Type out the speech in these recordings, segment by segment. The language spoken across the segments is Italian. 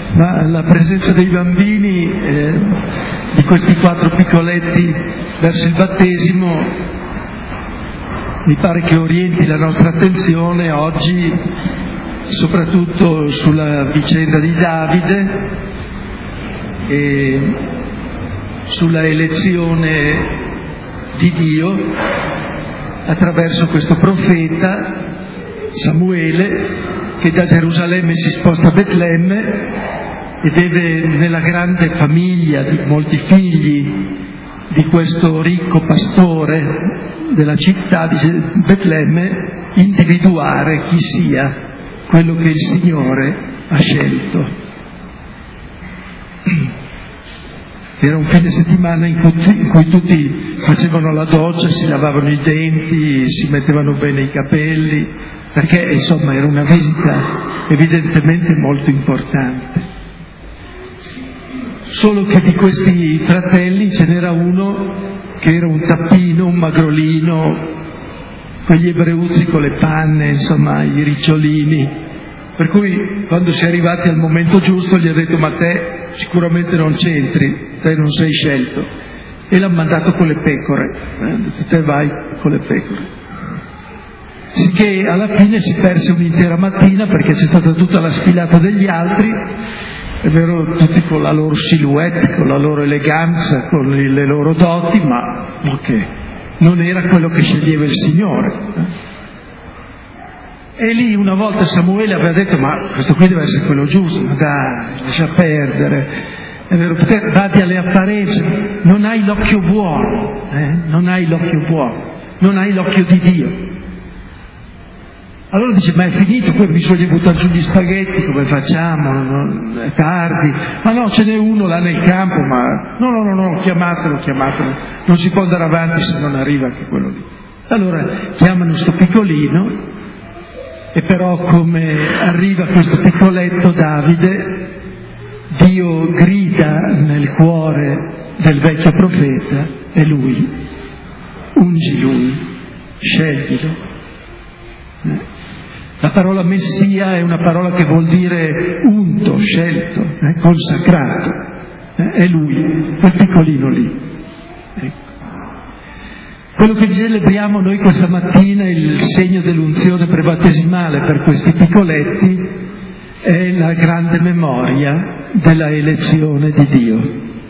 Ma la presenza dei bambini, di questi 4 piccoletti verso il battesimo, mi pare che orienti la nostra attenzione oggi soprattutto sulla vicenda di Davide e sulla elezione di Dio attraverso questo profeta Samuele, che da Gerusalemme si sposta a Betlemme e deve, nella grande famiglia di molti figli di questo ricco pastore della città di Betlemme, individuare chi sia quello che il Signore ha scelto. Era un fine settimana in cui tutti facevano la doccia, si lavavano i denti, si mettevano bene i capelli, perché insomma era una visita evidentemente molto importante. Solo che di questi fratelli ce n'era uno che era un tappino, un magrolino, quegli ebreuzzi con le panne, insomma i ricciolini, per cui quando si è arrivati al momento giusto gli ha detto: ma te sicuramente non c'entri, te non sei scelto, e l'ha mandato con le pecore, ha detto: te vai con le pecore. Sicché alla fine si perse un'intera mattina, perché c'è stata tutta la sfilata degli altri, è vero, tutti con la loro silhouette, con la loro eleganza, con le loro doti, ma non era quello che sceglieva il Signore. E lì una volta Samuele aveva detto: ma questo qui deve essere quello giusto, ma dai, lascia perdere, è vero, dati alle apparenze, non hai l'occhio buono, non hai l'occhio buono, non hai l'occhio di Dio. Allora dice: ma è finito, poi bisogna buttare giù gli spaghetti, come facciamo? È tardi. Ma no, ce n'è uno là nel campo, ma no, chiamatelo, non si può andare avanti se non arriva anche quello lì. Allora chiamano sto piccolino, e però come arriva questo piccoletto Davide, Dio grida nel cuore del vecchio profeta, e lui, ungi lui, sceglilo. La parola Messia è una parola che vuol dire unto, scelto, consacrato. È lui, quel piccolino lì. Quello che celebriamo noi questa mattina, il segno dell'unzione prebattesimale per questi piccoletti, è la grande memoria della elezione di Dio.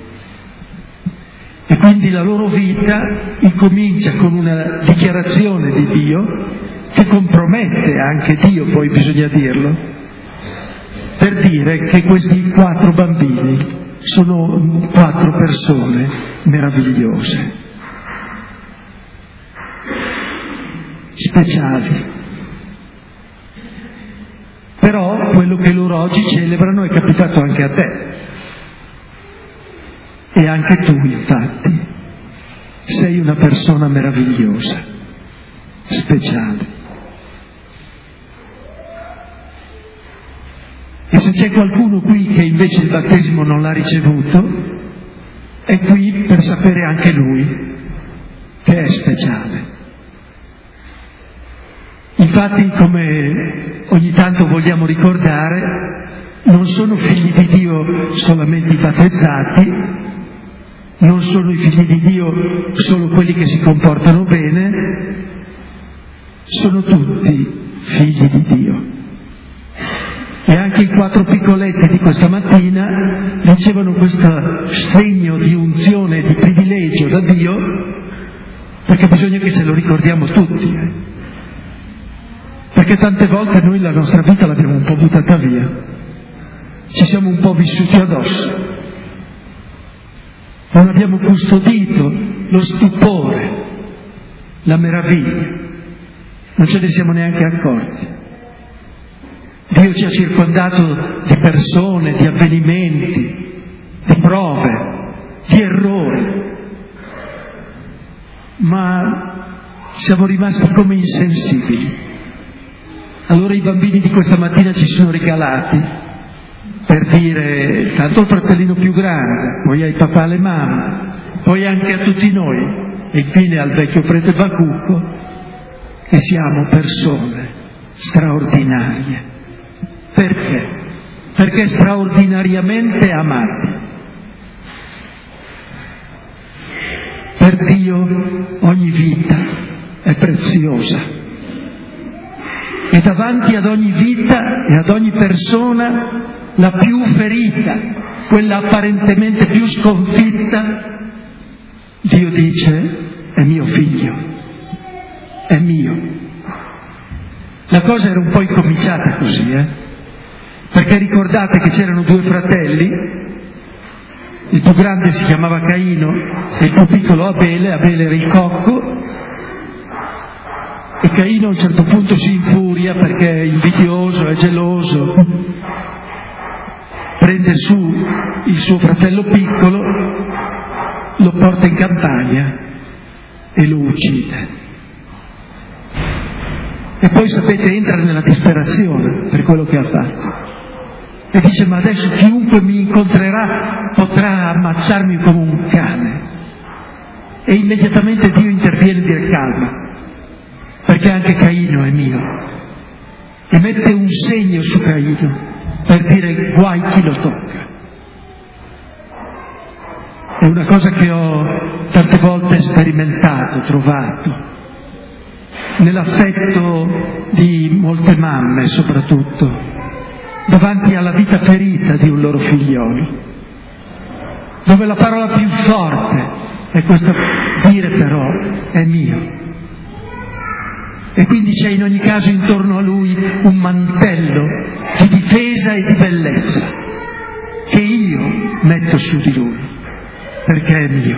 E quindi la loro vita incomincia con una dichiarazione di Dio, che compromette anche Dio, poi bisogna dirlo, per dire che questi 4 bambini sono 4 persone meravigliose, speciali. Però quello che loro oggi celebrano è capitato anche a te, e anche tu infatti sei una persona meravigliosa, speciale. E se c'è qualcuno qui che invece il battesimo non l'ha ricevuto, è qui per sapere anche lui che è speciale. Infatti, come ogni tanto vogliamo ricordare, non sono figli di Dio solamente i battezzati, non sono i figli di Dio solo quelli che si comportano bene, sono tutti figli di Dio. E anche i 4 piccoletti di questa mattina ricevono questo segno di unzione e di privilegio da Dio, perché bisogna che ce lo ricordiamo tutti. Perché tante volte noi la nostra vita l'abbiamo un po' buttata via, ci siamo un po' vissuti addosso, non abbiamo custodito lo stupore, la meraviglia, non ce ne siamo neanche accorti. Dio ci ha circondato di persone, di avvenimenti, di prove, di errori, ma siamo rimasti come insensibili. Allora i bambini di questa mattina ci sono regalati per dire: tanto il fratellino più grande, poi ai papà e alle mamme, poi anche a tutti noi, e infine al vecchio prete Bacucco, che siamo persone straordinarie. Perché? perché straordinariamente amati. Per Dio ogni vita è preziosa e davanti ad ogni vita e ad ogni persona la più ferita, quella apparentemente più sconfitta, Dio dice: è mio figlio, è mio. La cosa era un po' incominciata così, perché ricordate che c'erano due fratelli, il più grande si chiamava Caino e il più piccolo Abele. Abele era il cocco e Caino a un certo punto si infuria perché è invidioso, è geloso, prende su il suo fratello piccolo, lo porta in campagna e lo uccide. E poi sapete, entra nella disperazione per quello che ha fatto. E dice: ma adesso chiunque mi incontrerà potrà ammazzarmi come un cane. E immediatamente Dio interviene e dice: calma, perché anche Caino è mio. E mette un segno su Caino per dire: guai chi lo tocca. È una cosa che ho tante volte sperimentato, trovato, nell'affetto di molte mamme soprattutto, davanti alla vita ferita di un loro figliolo, dove la parola più forte è questa: dire però è mio. E quindi c'è in ogni caso intorno a lui un mantello di difesa e di bellezza che io metto su di lui, perché è mio.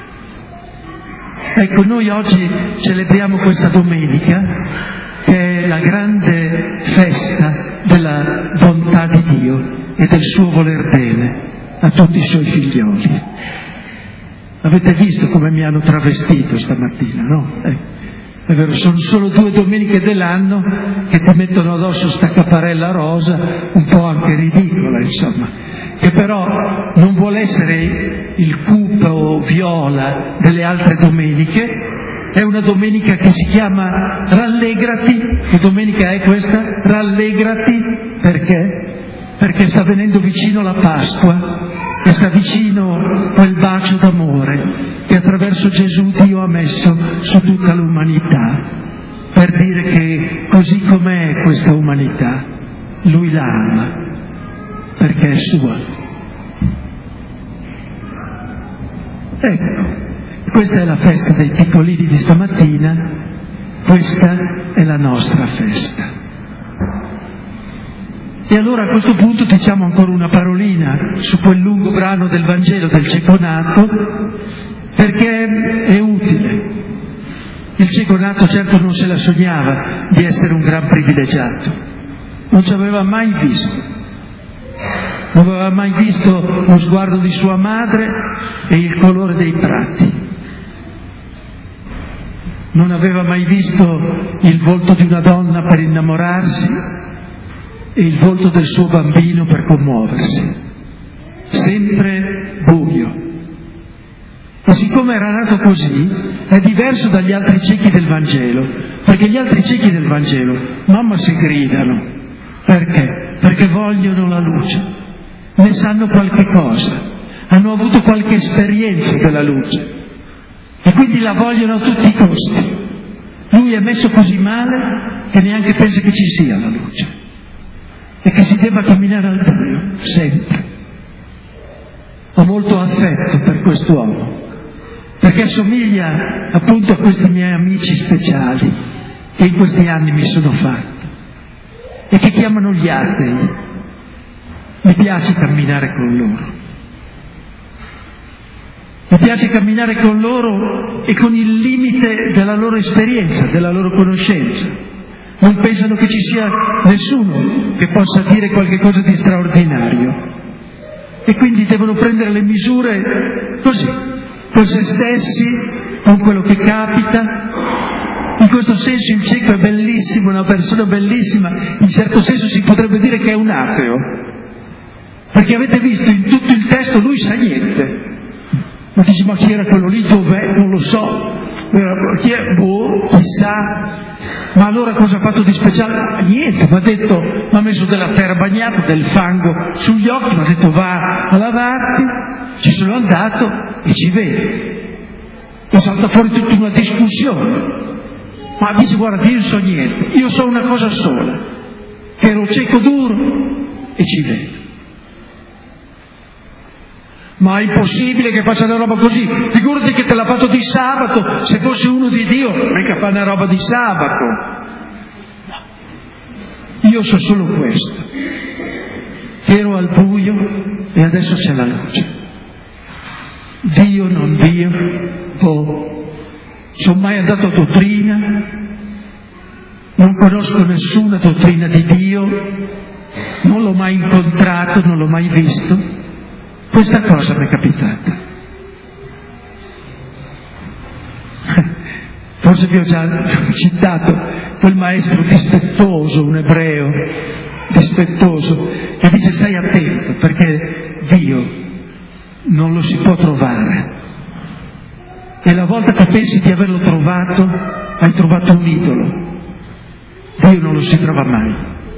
Ecco, noi oggi celebriamo questa domenica, che è la grande festa della bontà di Dio e del suo voler bene a tutti i suoi figlioli. Avete visto come mi hanno travestito stamattina, no? È vero, sono solo 2 domeniche dell'anno che ti mettono addosso sta capparella rosa, un po' anche ridicola, insomma, che però non vuole essere il cupo viola delle altre domeniche. È una domenica che si chiama Rallegrati. Che domenica è questa? Rallegrati. Perché? Perché sta venendo vicino la Pasqua e sta vicino quel bacio d'amore che attraverso Gesù Dio ha messo su tutta l'umanità, per dire che così com'è questa umanità, Lui la ama, perché è sua. Ecco. Questa è la festa dei piccolini di stamattina, questa è la nostra festa. E allora a questo punto diciamo ancora una parolina su quel lungo brano del Vangelo del cieco nato, perché è utile. Il cieco nato certo non se la sognava di essere un gran privilegiato, non ci aveva mai visto. Non aveva mai visto lo sguardo di sua madre e il colore dei prati. Non aveva mai visto il volto di una donna per innamorarsi e il volto del suo bambino per commuoversi. Sempre buio. E siccome era nato così, è diverso dagli altri ciechi del Vangelo, perché gli altri ciechi del Vangelo, mamma, si gridano. Perché? Perché vogliono la luce, ne sanno qualche cosa, hanno avuto qualche esperienza della luce. E quindi la vogliono a tutti i costi. Lui è messo così male che neanche pensa che ci sia la luce e che si debba camminare al buio, sempre. Ho molto affetto per quest'uomo, perché somiglia appunto a questi miei amici speciali che in questi anni mi sono fatto e che chiamano gli atei. Mi piace camminare con loro. Mi piace camminare con loro e con il limite della loro esperienza, della loro conoscenza. Non pensano che ci sia nessuno che possa dire qualche cosa di straordinario. E quindi devono prendere le misure così, con se stessi, con quello che capita. In questo senso il cieco è bellissimo, una persona bellissima, in certo senso si potrebbe dire che è un ateo. Perché avete visto in tutto il testo lui sa niente. Ma dici: ma chi era quello lì? Dov'è? Non lo so. chissà. Ma allora cosa ha fatto di speciale? Niente, mi ha messo della terra bagnata, del fango sugli occhi, mi ha detto va a lavarti, ci sono andato e ci vede. E salta fuori tutta una discussione. Ma dice guarda, io non so niente, io so una cosa sola, che ero cieco duro e ci vedo. Ma è impossibile che faccia una roba così, figurati che te l'ha fatto di sabato, se fosse uno di Dio, mica fa una roba di sabato. Io so solo questo, che ero al buio e adesso c'è la luce. Dio, non Dio, sono mai andato a dottrina, non conosco nessuna dottrina di Dio, non l'ho mai incontrato, non l'ho mai visto. Questa cosa mi è capitata. Forse vi ho già citato quel maestro dispettoso, un ebreo dispettoso, che dice stai attento perché Dio non lo si può trovare. E la volta che pensi di averlo trovato, hai trovato un idolo. Dio non lo si trova mai.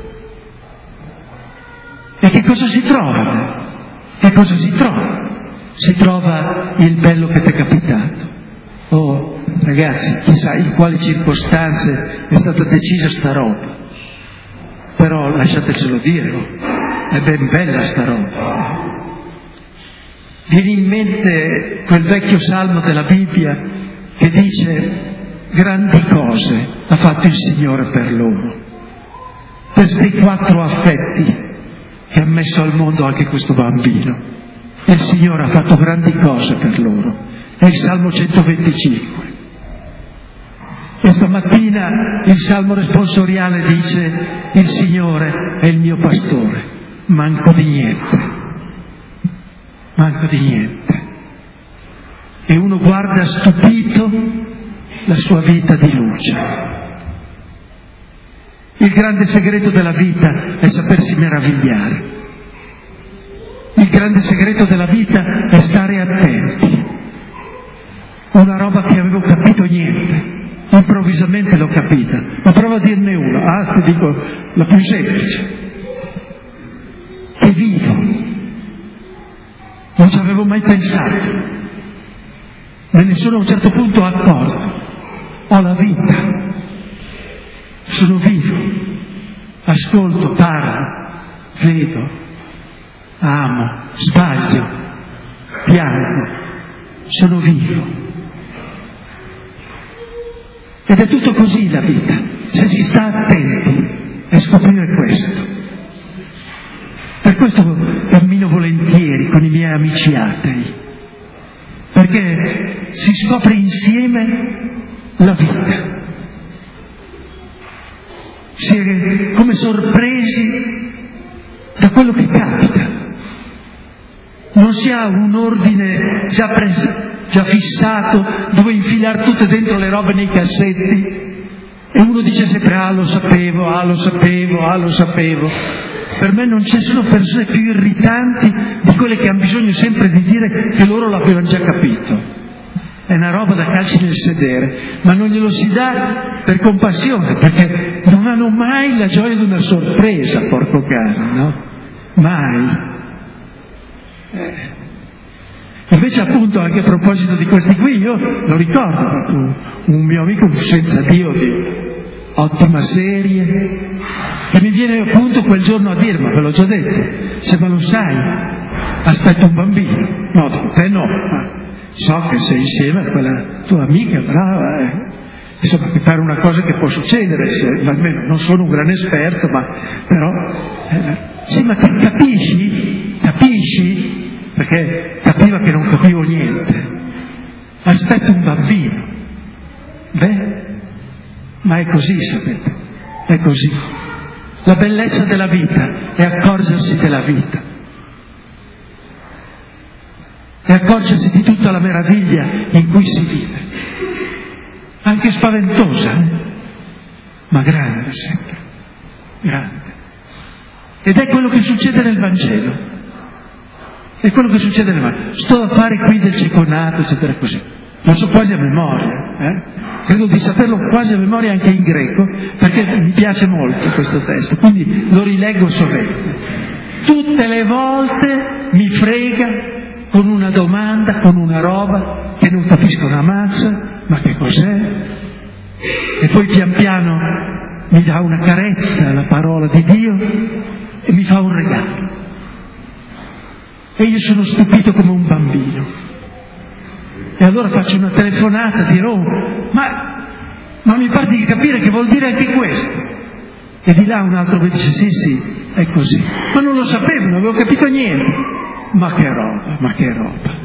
E che cosa si trova? Che cosa si trova? Si trova il bello che ti è capitato. Oh, ragazzi, chissà in quali circostanze è stata decisa sta roba. Però lasciatecelo dire, è ben bella sta roba. Viene in mente quel vecchio salmo della Bibbia che dice grandi cose ha fatto il Signore per loro. Questi 4 affetti che ha messo al mondo anche questo bambino. E il Signore ha fatto grandi cose per loro. È il Salmo 125. E stamattina il Salmo responsoriale dice il Signore è il mio pastore, manco di niente. Manco di niente. E uno guarda stupito la sua vita di luce. Il grande segreto della vita è sapersi meravigliare. Il grande segreto della vita è stare attenti. Una roba che avevo capito niente, improvvisamente l'ho capita. Ma provo a dirne una, ti dico la più semplice. Che vivo. Non ci avevo mai pensato. Me ne sono a un certo punto accorto. Ho la vita. Sono vivo, ascolto, parlo, vedo, amo, sbaglio, piango, sono vivo. Ed è tutto così la vita, se si sta attenti a scoprire questo. Per questo cammino volentieri con i miei amici atei, perché si scopre insieme la vita. Si è come sorpresi da quello che capita. Non si ha un ordine già fissato dove infilar tutte dentro le robe nei cassetti e uno dice sempre lo sapevo, lo sapevo. Per me non ci sono persone più irritanti di quelle che hanno bisogno sempre di dire che loro l'avevano già capito. È una roba da calci nel sedere, ma non glielo si dà per compassione, perché non hanno mai la gioia di una sorpresa, porco cane, no? Mai. Invece appunto anche a proposito di questi qui, io lo ricordo, un mio amico senza Dio di ottima serie, che mi viene appunto quel giorno a dire, ma ve l'ho già detto, se ma lo sai, aspetta un bambino. No, dico, te no. So che sei insieme a quella tua amica brava, insomma, per fare una cosa che può succedere, almeno non sono un gran esperto, ma però sì, ma capisci? Perché capiva che non capivo niente. Aspetta un bambino. Ma è così, sapete, è così. La bellezza della vita è accorgersi della vita. E accorgersi di tutta la meraviglia in cui si vive, anche spaventosa, ma grande sempre, grande. Ed è quello che succede nel Vangelo, è quello che succede nel Vangelo. Sto a fare qui del cieco nato, eccetera, così. Lo so quasi a memoria, credo di saperlo quasi a memoria anche in greco, perché mi piace molto questo testo, quindi lo rileggo sovente. Tutte le volte mi frega con una domanda, con una roba che non capisco una mazza, ma che cos'è? E poi pian piano mi dà una carezza, la parola di Dio, e mi fa un regalo. E io sono stupito come un bambino. E allora faccio una telefonata, dirò, ma mi pare di capire che vuol dire anche questo. E di là un altro mi dice, sì, è così. Ma non lo sapevo, non avevo capito niente. Ma che roba.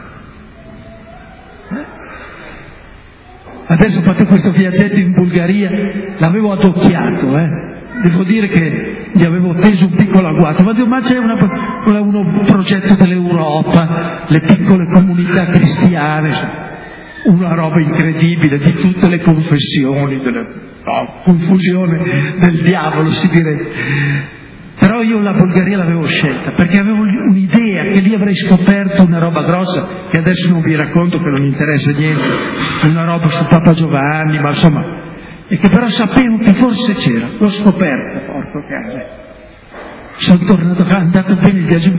Adesso ho fatto questo viaggetto in Bulgaria, l'avevo adocchiato, Devo dire che gli avevo teso un piccolo agguato, ma dico, ma c'è un progetto dell'Europa, le piccole comunità cristiane, una roba incredibile di tutte le confessioni, confusione del diavolo si direbbe. Però io la Bulgaria l'avevo scelta, perché avevo un'idea che lì avrei scoperto una roba grossa, che adesso non vi racconto, che non interessa niente, una roba su Papa Giovanni, ma insomma, e che però sapevo che forse c'era, l'ho scoperta, porco cane. Sono tornato qua, è andato bene il viaggio,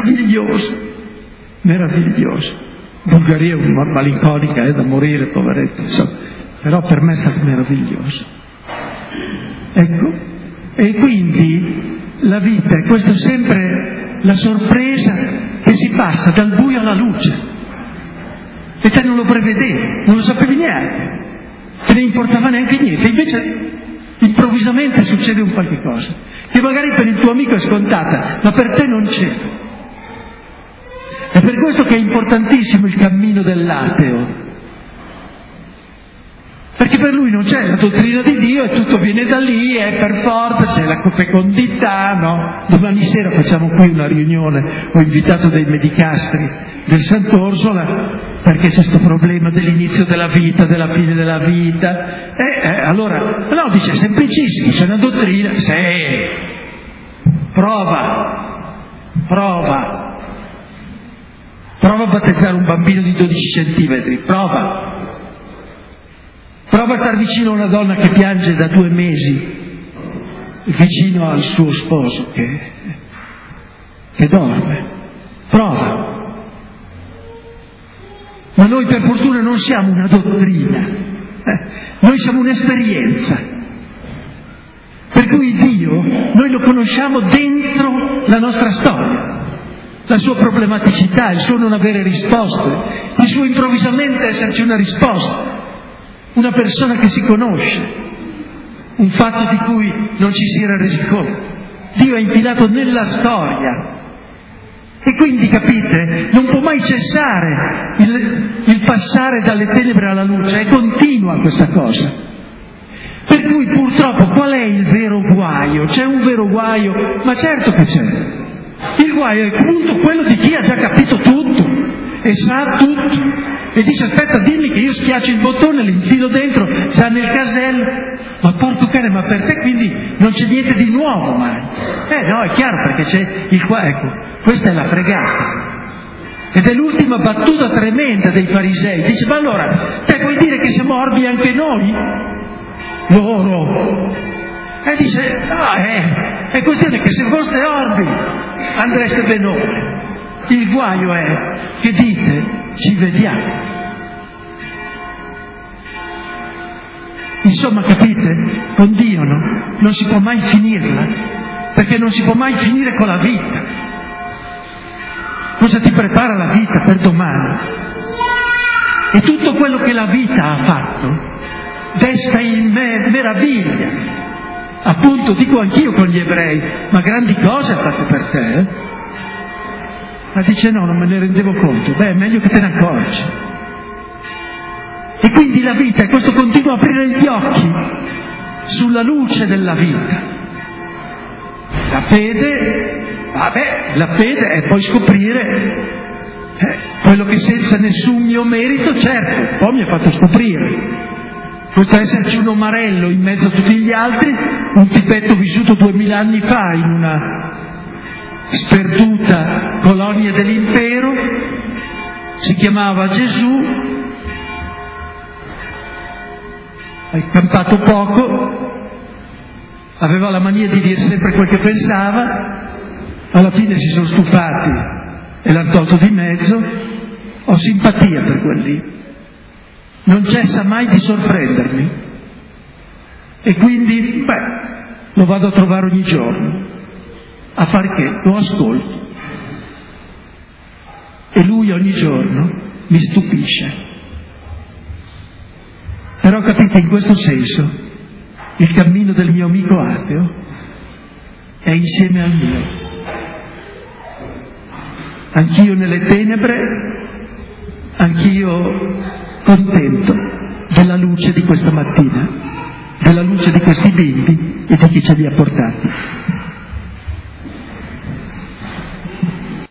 meraviglioso. Bulgaria è una malinconica, è da morire, poveretto, insomma, però per me è stato meraviglioso. Ecco, e quindi la vita è questo, sempre la sorpresa che si passa dal buio alla luce. E te non lo prevedevi, non lo sapevi neanche, che ne importava neanche niente. Invece improvvisamente succede un qualche cosa, che magari per il tuo amico è scontata, ma per te non c'è. È per questo che è importantissimo il cammino dell'ateo. Perché per lui non c'è la dottrina di Dio e tutto viene da lì, è per forza, c'è la fecondità, no? Domani sera facciamo qui una riunione, ho invitato dei medicastri del Sant'Orsola, perché c'è questo problema dell'inizio della vita, della fine della vita. Allora, no, dice, è semplicissimo, c'è una dottrina, prova a battezzare un bambino di 12 centimetri, prova a star vicino a una donna che piange da 2 mesi, vicino al suo sposo che dorme. Prova. Ma noi per fortuna non siamo una dottrina, noi siamo un'esperienza. Per cui Dio, noi lo conosciamo dentro la nostra storia, la sua problematicità, il suo non avere risposte, il suo improvvisamente esserci una risposta. Una persona che si conosce, un fatto di cui non ci si era resi conto. Dio è infilato nella storia e quindi, capite, non può mai cessare il passare dalle tenebre alla luce, è continua questa cosa. Per cui purtroppo qual è il vero guaio? C'è un vero guaio? Ma certo che c'è. Il guaio è appunto quello di chi ha già capito tutto e sa tutto. E dice, aspetta, dimmi che io schiaccio il bottone, l'infilo dentro, già nel casello. Ma porco cane, ma per te quindi non c'è niente di nuovo mai. No, è chiaro, perché c'è il qua, ecco, questa è la fregata. Ed è l'ultima battuta tremenda dei farisei. Dice, ma allora, te vuoi dire che siamo orbi anche noi? Loro. E dice, è questione che se foste orbi andreste benone. Il guaio è che dite, ci vediamo. Insomma, capite? Con Dio non si può mai finirla, perché non si può mai finire con la vita. Cosa ti prepara la vita per domani? E tutto quello che la vita ha fatto desta in me meraviglia. Appunto, dico anch'io con gli ebrei, ma grandi cose ha fatto per te, Ma dice no, non me ne rendevo conto. Beh, è meglio che te ne accorgi. E quindi la vita è questo continuo aprire gli occhi sulla luce della vita. La fede, la fede è poi scoprire quello che senza nessun mio merito, certo, poi mi ha fatto scoprire. Questo esserci un omarello in mezzo a tutti gli altri, un tipetto vissuto 2000 anni fa in una sperduta colonia dell'impero, si chiamava Gesù, hai campato poco, aveva la mania di dire sempre quel che pensava, alla fine si sono stufati e l'hanno tolto di mezzo. Ho simpatia per quel lì, non cessa mai di sorprendermi e quindi lo vado a trovare ogni giorno. A fare che? Lo ascolto e lui ogni giorno mi stupisce. Però capite, in questo senso il cammino del mio amico ateo è insieme al mio. Anch'io nelle tenebre, anch'io contento della luce di questa mattina, della luce di questi bimbi e di chi ce li ha portati.